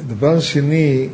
דבר שני,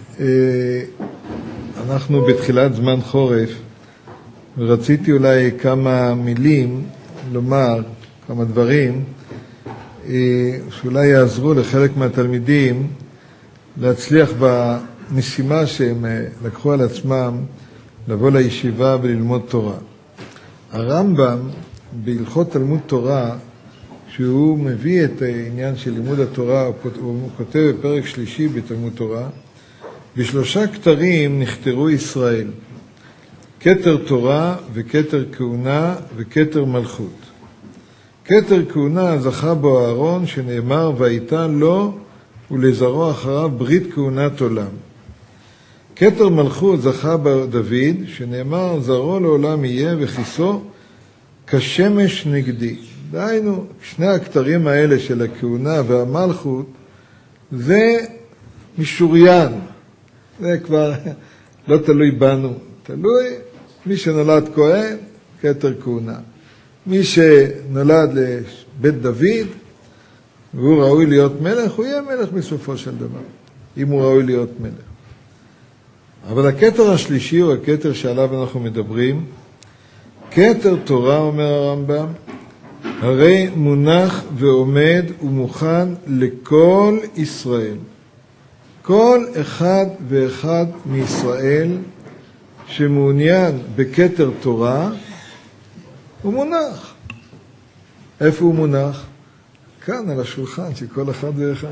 אנחנו בתחילת זמן חורף, ורציתי אולי כמה מילים לומר, כמה דברים, שאולי יעזרו לחלק מהתלמידים להצליח במשימה שהם לקחו על עצמם לבוא לישיבה וללמוד תורה. הרמב"ם בהלכות תלמוד תורה, שהוא מביא את העניין של לימוד התורה, הוא כותב בפרק שלישי בתלמוד תורה, בשלושה כתרים נכתרו ישראל, כתר תורה וכתר כהונה וכתר מלכות. כתר כהונה זכה בו אהרון, שנאמר והייתה לו ולזרעו אחריו ברית כהונת עולם. כתר מלכות זכה בו דוד, שנאמר זרעו לעולם יהיה וכיסו כשמש נגדי. דהיינו, שני הכתרים האלה של הכהונה והמלכות, זה משוריין. זה כבר לא תלוי בנו, תלוי מי שנולד כהן, כתר כהונה. מי שנולד לבית דוד, והוא ראוי להיות מלך, הוא יהיה מלך בסופו של דבר, אם הוא ראוי להיות מלך. אבל הכתר השלישי הוא הכתר שעליו אנחנו מדברים, כתר תורה, אומר הרמב"ם, הרי מונח ועומד ומוכן לכל ישראל. כל אחד ואחד מישראל שמעוניין בכתר תורה, הוא מונח. איפה הוא מונח? כאן על השולחן של כל אחד ואחד.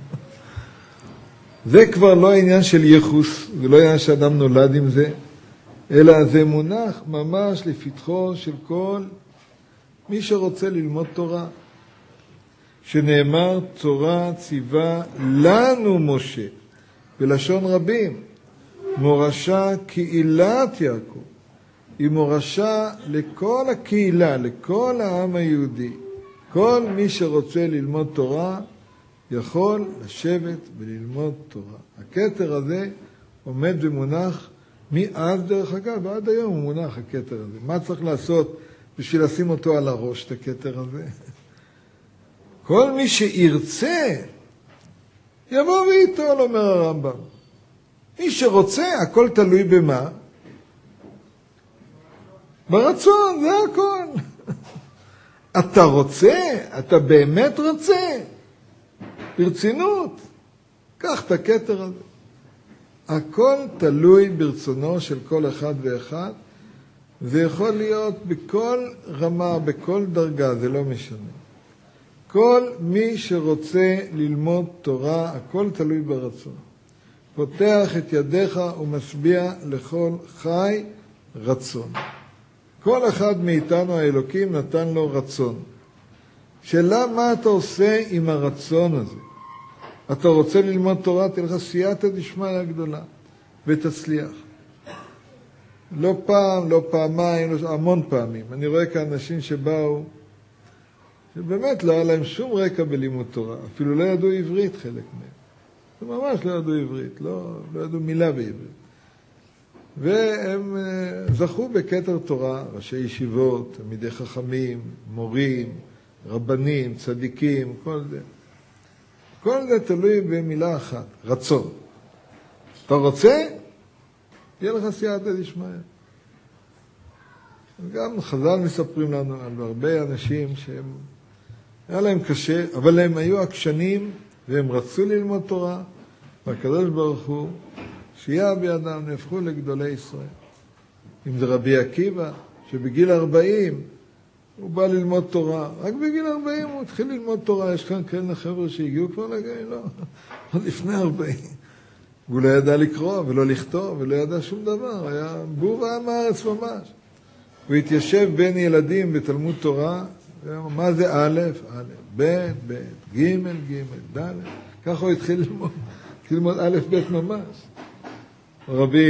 זה כבר לא העניין של ייחוס, זה לא העניין שאדם נולד עם זה, אלא זה מונח ממש לפתחו של כל מי שרוצה ללמוד תורה. שנאמר תורה ציווה לנו משה, בלשון רבים, מורשה קהילת יעקב. היא מורשה לכל הקהילה, לכל העם היהודי. כל מי שרוצה ללמוד תורה יכול לשבת וללמוד תורה. הכתר הזה עומד ומונח מאז דרך אגב, ועד היום הוא מונח הכתר הזה. מה צריך לעשות בשביל לשים אותו על הראש, את הכתר הזה? כל מי שירצה יבוא ואיתו, אומר הרמב"ם. מי שרוצה, הכל תלוי במה? ברצון, זה הכל. אתה רוצה? אתה באמת רוצה? ברצינות. קח את הכתר הזה. הכל תלוי ברצונו של כל אחד ואחד. זה יכול להיות בכל רמה, בכל דרגה, זה לא משנה. כל מי שרוצה ללמוד תורה, הכל תלוי ברצון. פותח את ידיך ומשביע לכל חי רצון. כל אחד מאיתנו האלוקים נתן לו רצון. שאלה מה אתה עושה עם הרצון הזה? אתה רוצה ללמוד תורה, תלך סייעתא דשמיא גדולה ותצליח. לא פעם, לא פעמיים, המון פעמים. אני רואה כאן אנשים שבאו, שבאמת לא היה להם שום רקע בלימוד תורה. אפילו לא ידעו עברית חלק מהם. זה ממש לא ידעו עברית, לא ידעו מילה בעברית. והם זכו בכתר תורה, ראשי ישיבות, תלמידי חכמים, מורים, רבנים, צדיקים, כל זה. כל זה תלוי במילה אחת, רצון. אתה רוצה? יהיה לך סייעתא דשמיא. גם חז"ל מספרים לנו על הרבה אנשים שהם, היה להם קשה, אבל הם היו עקשנים והם רצו ללמוד תורה, והקדוש ברוך הוא שיהיה בידם, נהפכו לגדולי ישראל. אם זה רבי עקיבא, שבגיל 40 הוא בא ללמוד תורה. רק בגיל 40 הוא התחיל ללמוד תורה. יש כאן כאלה חבר'ה שהגיעו כבר לגיל, לא, עוד לפני 40. הוא לא ידע לקרוא ולא לכתוב ולא ידע שום דבר. היה בור ועם הארץ ממש. הוא התיישב בין ילדים בתלמוד תורה. מה זה א', א', ב', ב', ג', ג', ד'. ככה הוא התחיל ללמוד א', ב' ממש. רבי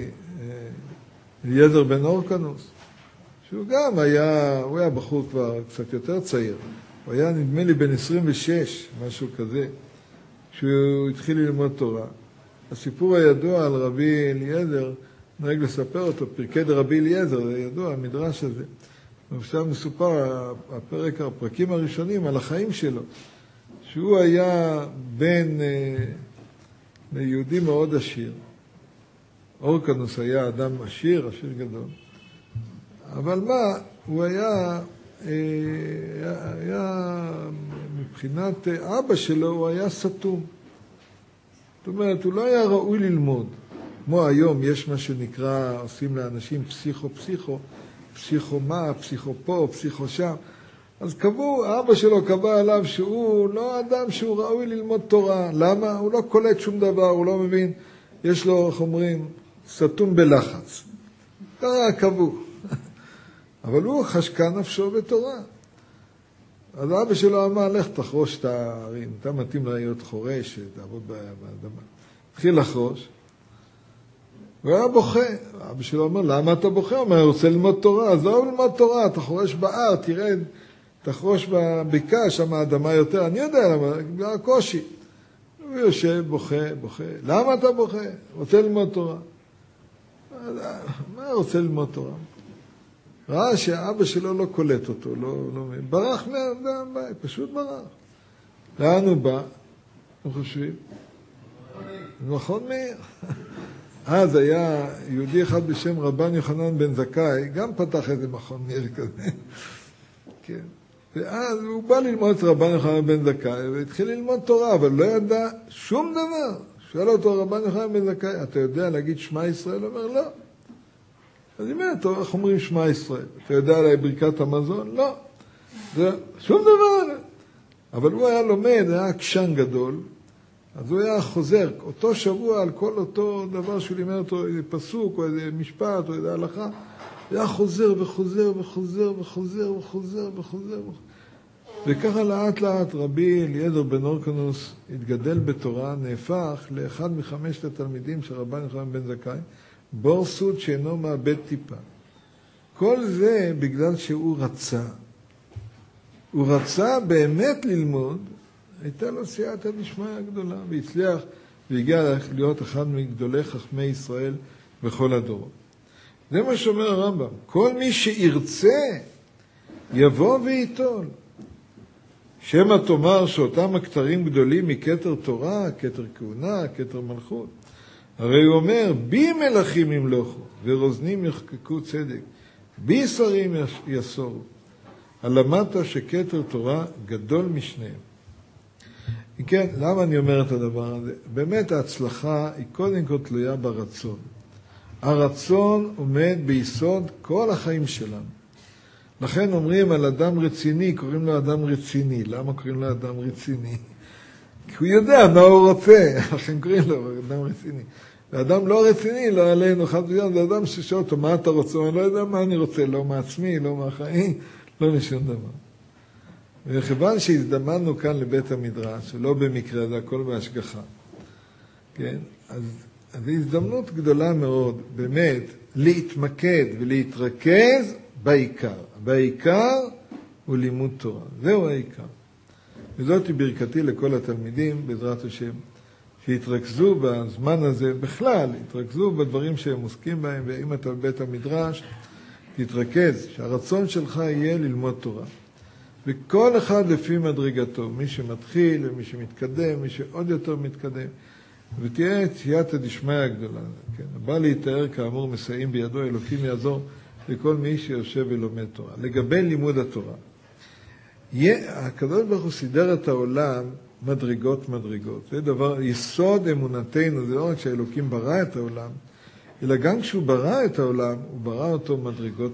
אליעזר בן אורקנוס, שהוא גם היה, הוא היה בחור כבר קצת יותר צעיר. הוא היה נדמה לי בן 26, משהו כזה, שהוא התחיל ללמוד תורה. הסיפור הידוע על רבי אליעזר, נהג לספר אותו, פרקי דרבי אליעזר, זה ידוע, המדרש הזה. ושם מסופר הפרקים הראשונים על החיים שלו, שהוא היה בן יהודי מאוד עשיר. אורקנוס היה אדם עשיר גדול. אבל מה, הוא היה מבחינת אבא שלו, הוא היה סתום. זאת אומרת, הוא לא היה ראוי ללמוד. כמו היום יש מה שנקרא, עושים לאנשים פסיכו מה, פסיכו פה, פסיכו שם. אז אבא שלו קבע עליו שהוא לא אדם שהוא ראוי ללמוד תורה. למה? הוא לא קולט שום דבר, הוא לא מבין. יש לו, איך אומרים, סתום בלחץ. ככה קבעו. אבל הוא חשקה נפשו בתורה. אז אבא שלו אמר, לך תחרוש את הערים. אתה מתאים להיות חורש, תעבוד באדמה. התחיל לחרוש. הוא היה בוכה. אבא שלו אומר, למה אתה בוכה? הוא אומר, אני רוצה ללמוד תורה. אז לא ללמוד תורה, אתה חורש בהר, תרד, תחרוש בבקעה, שם האדמה יותר. אני יודע למה, בגלל הקושי. הוא יושב, בוכה. למה אתה בוכה? רוצה ללמוד תורה. מה רוצה ללמוד תורה? ראה שהאבא שלו לא קולט אותו, ברח מהבית, פשוט ברח. לאן הוא בא? אתם חושבים? מכון מאיר. אז היה יהודי אחד בשם רבן יוחנן בן זכאי, גם פתח איזה מכון מאיר כזה. כן. ואז הוא בא ללמוד את רבן יוחנן בן זכאי, והתחיל ללמוד תורה, אבל לא ידע שום דבר. שאל אותו רבן יוחנן בן זכאי, אתה יודע להגיד שמע ישראל? הוא אומר, לא. אז היא אומרת, איך אומרים שמע ישראל? אתה יודע עליי ברכת המזון? לא. זה שום דבר. אבל הוא היה לומד, היה עקשן גדול, אז הוא היה חוזר אותו שבוע על כל אותו דבר שהוא לימד אותו, איזה פסוק או איזה משפט או איזה הלכה, הוא היה חוזר וחוזר. וככה לאט לאט רבי אליעזר בן אורקנוס התגדל בתורה, נהפך לאחד מחמשת התלמידים של רבן יוחנן בן זכאי, בור סוד שאינו מאבד טיפה. כל זה בגלל שהוא רצה. הוא רצה באמת ללמוד, הייתה לו סייעתא דשמיא גדולה, והצליח והגיע להיות אחד מגדולי חכמי ישראל בכל הדורות. זה מה שאומר הרמב"ם. כל מי שירצה יבוא וייטול. שמא תאמר שאותם הכתרים גדולים מכתר תורה, כתר כהונה, כתר מלכות. הרי הוא אומר, בי מלכים ימלוכו, ורוזנים יחקקו צדק, בי שרים יסורו. הלמדת שכתר תורה גדול משניהם. כן, למה אני אומר את הדבר הזה? באמת ההצלחה היא קודם כל תלויה ברצון. הרצון עומד ביסוד כל החיים שלנו. לכן אומרים על אדם רציני, קוראים לו אדם רציני. למה קוראים לו אדם רציני? כי הוא יודע מה הוא רוצה, לכן קוראים לו אדם רציני. ואדם לא רציני, לא עלינו, זה אדם ששואל אותו, מה אתה רוצה? אני לא יודע מה אני רוצה, לא מעצמי, לא מהחיים, לא משום דבר. וכיוון שהזדמנו כאן לבית המדרש, ולא במקרה, זה הכל בהשגחה, כן? אז זו הזדמנות גדולה מאוד, באמת, להתמקד ולהתרכז בעיקר. בעיקר הוא לימוד תורה. זהו העיקר. וזאת היא ברכתי לכל התלמידים, בעזרת השם, שיתרכזו בזמן הזה, בכלל, יתרכזו בדברים שהם עוסקים בהם, ואם אתה בבית המדרש, תתרכז, שהרצון שלך יהיה ללמוד תורה. וכל אחד לפי מדרגתו, מי שמתחיל ומי שמתקדם, מי שעוד יותר מתקדם, ותהיה סייעתא דשמיא גדולה. כן? הבא להתאר כאמור מסייעים בידו, אלוקים יעזור לכל מי שיושב ולומד תורה. לגבי לימוד התורה, הקדוש ברוך הוא סידר את העולם מדרגות. זה דבר, יסוד אמונתנו, זה לא רק שהאלוקים ברא את העולם, אלא גם כשהוא ברא את העולם, הוא ברא אותו מדרגות.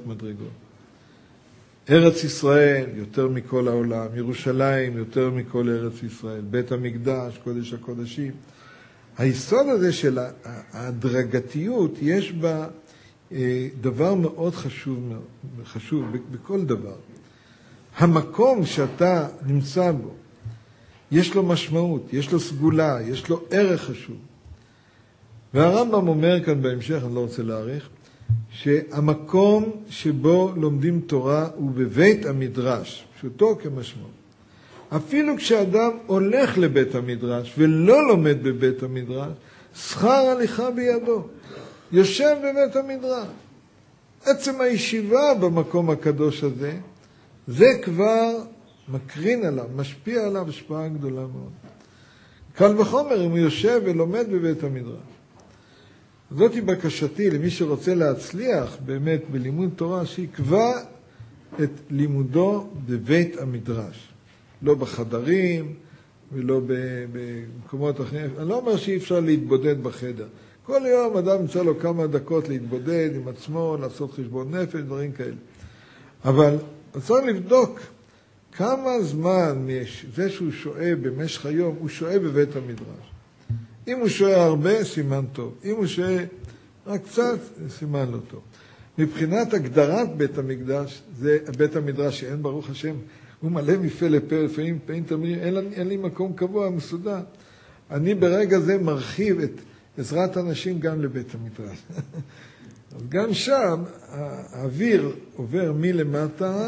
ארץ ישראל יותר מכל העולם, ירושלים יותר מכל ארץ ישראל, בית המקדש, קודש הקודשים. היסוד הזה של ההדרגתיות, יש בה דבר מאוד חשוב בכל דבר. המקום שאתה נמצא בו, יש לו משמעות, יש לו סגולה, יש לו ערך חשוב. והרמב"ם אומר כאן בהמשך, אני לא רוצה להאריך, שהמקום שבו לומדים תורה הוא בבית המדרש, פשוטו כמשמעות. אפילו כשאדם הולך לבית המדרש ולא לומד בבית המדרש, שכר הליכה בידו. יושב בבית המדרש. עצם הישיבה במקום הקדוש הזה, זה כבר מקרין עליו, משפיע עליו השפעה גדולה מאוד. קל וחומר אם הוא יושב ולומד בבית המדרש. זאת היא בקשתי למי שרוצה להצליח באמת בלימוד תורה, שיקבע את לימודו בבית המדרש. לא בחדרים ולא במקומות אחרים. אני לא אומר שאי אפשר להתבודד בחדר. כל יום אדם ימצא לו כמה דקות להתבודד עם עצמו, לעשות חשבון נפש, דברים כאלה. אבל צריך לבדוק כמה זמן זה שהוא שואה במשך היום, הוא שואה בבית המדרש. אם הוא שואה הרבה, סימן טוב. אם הוא שואה רק קצת, סימן לא טוב. מבחינת הגדרת בית המקדש, זה בית המדרש שאין ברוך השם, הוא מלא מפה לפה, לפעמים תמיד, אין לי מקום קבוע, מסודר. אני ברגע זה מרחיב את עזרת אנשים גם לבית המדרש. אז גם שם האוויר עובר מלמטה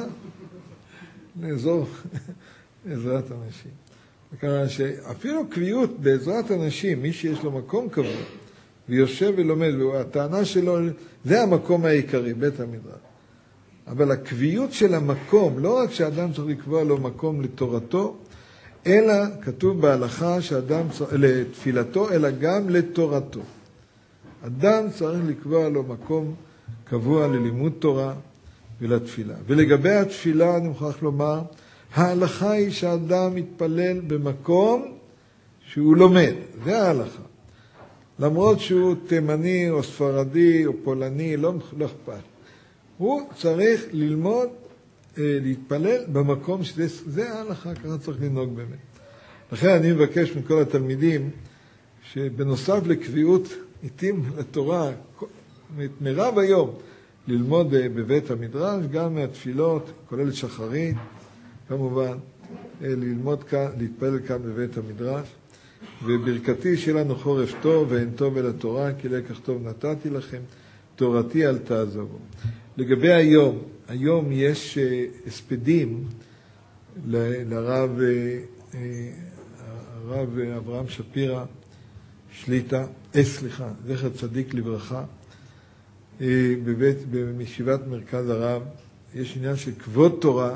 לאזור עזרת אנשים. וככה שאפילו קביעות בעזרת אנשים, מי שיש לו מקום קבוע, ויושב ולומד, והטענה שלו, זה המקום העיקרי, בית המדרש. אבל הקביעות של המקום, לא רק שאדם צריך לקבוע לו מקום לתורתו, אלא כתוב בהלכה שאדם לתפילתו, אלא גם לתורתו. אדם צריך לקבוע לו מקום קבוע ללימוד תורה ולתפילה. ולגבי התפילה אני מוכרח לומר, ההלכה היא שאדם מתפלל במקום שהוא לומד. זה ההלכה. למרות שהוא תימני או ספרדי או פולני, לא אכפת. הוא צריך ללמוד, להתפלל במקום שזה ההלכה, ככה צריך לנהוג באמת. לכן אני מבקש מכל התלמידים, שבנוסף לקביעות עיתים לתורה, מרב היום, ללמוד בבית המדרש, גם מהתפילות, כולל שחרית, כמובן, ללמוד כאן, להתפלל כאן בבית המדרש. וברכתי שלנו חורף טוב, ואין טוב אל התורה, כי לקח טוב נתתי לכם, תורתי אל תעזבו. לגבי היום יש הספדים לרב אברהם שפירא שליטה, זכר צדיק לברכה, בישיבת מרכז הרב. יש עניין של כבוד תורה,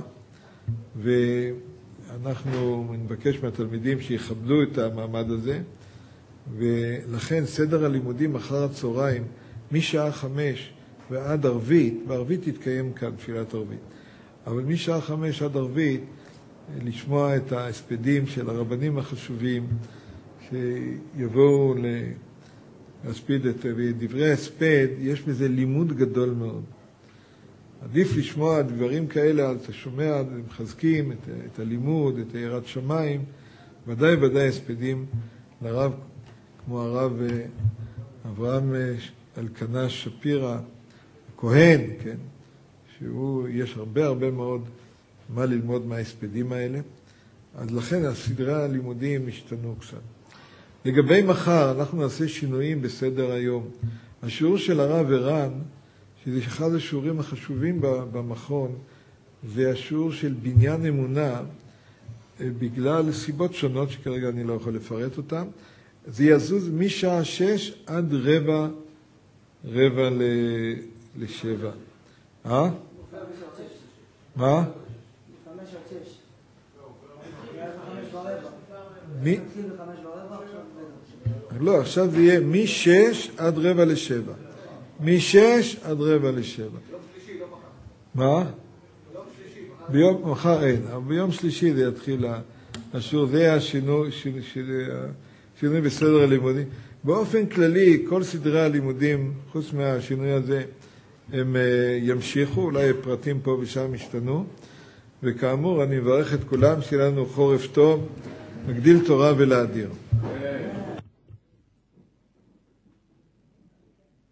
ואנחנו נבקש מהתלמידים שיכבדו את המעמד הזה, ולכן סדר הלימודים אחר הצהריים, משעה 5 ועד ערבית, בערבית תתקיים כאן תפילת ערבית, אבל משעה 5 עד ערבית, לשמוע את ההספדים של הרבנים החשובים, שיבואו להספיד את דברי ההספד. יש בזה לימוד גדול מאוד. עדיף לשמוע דברים כאלה, אז אתה שומע, מחזקים את הלימוד, את יראת שמיים, ודאי הספדים לרב, כמו הרב אברהם אלקנה שפירא, הכהן, כן? יש הרבה מאוד מה ללמוד מההספדים האלה. אז לכן הסדרי הלימודים השתנו קצת. לגבי מחר, אנחנו נעשה שינויים בסדר היום. השיעור של הרב ערן, שזה אחד השיעורים החשובים במכון, זה השיעור של בניין אמונה, בגלל סיבות שונות שכרגע אני לא יכול לפרט אותן. זה יזוז משעה 6 עד רבע לשבע. מה? לא, עכשיו זה יהיה מ-6 עד רבע לשבע. מ-6 עד רבע לשבע. ביום שלישי, לא מחר. מה? ביום שלישי. מחר אין, אבל ביום שלישי זה יתחיל השיעור. זה היה שינוי בסדר הלימודים. באופן כללי, כל סדרי הלימודים, חוץ מהשינוי הזה, הם ימשיכו, אולי פרטים פה ושם השתנו. וכאמור, אני מברך את כולם, שיהיה לנו חורף טוב, מגדיל תורה ולאדיר.